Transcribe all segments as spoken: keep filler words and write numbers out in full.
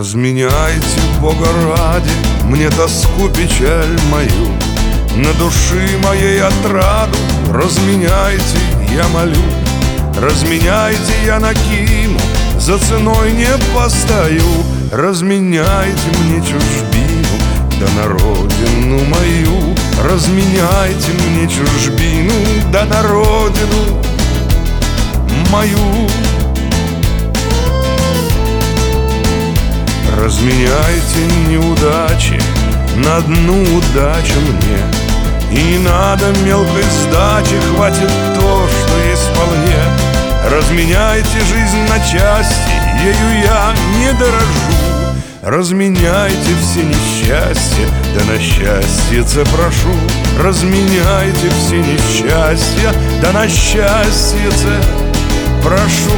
Разменяйте, Бога ради, мне тоску, печаль мою, на души моей отраду. Разменяйте, я молю, разменяйте, я накину, за ценой не постою. Разменяйте мне чужбину, да на родину мою. Разменяйте мне чужбину, да на родину мою. Разменяйте неудачи на одну удачу мне, и не надо мелкой сдачи, хватит то, что есть вполне. Разменяйте жизнь на части, ею я не дорожу. Разменяйте все несчастья, да на счастье прошу. Разменяйте все несчастья, да на счастье прошу.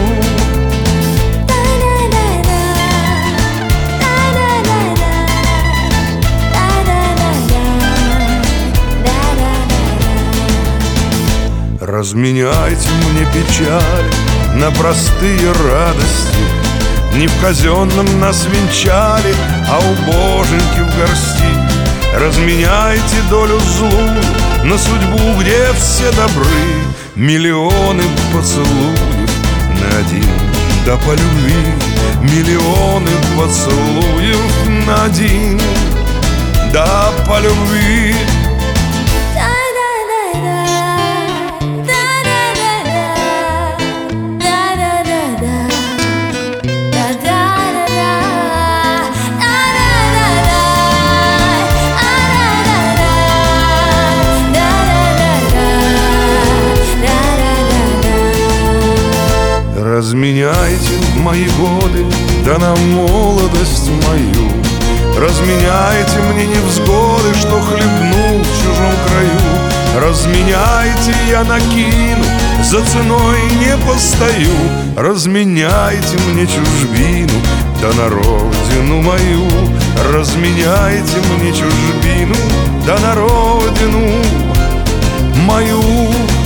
Разменяйте мне печаль на простые радости. Не в казенном нас венчали, а у боженьки в горсти. Разменяйте долю злую на судьбу, где все добры. Миллионы поцелуев на один, да по любви. Миллионы поцелуев на один, да по любви. Разменяйте мои годы, да на молодость мою. Разменяйте мне невзгоды, что хлебнул в чужом краю. Разменяйте, я накину, за ценой не постою. Разменяйте мне чужбину, да на родину мою. Разменяйте мне чужбину, да на родину мою.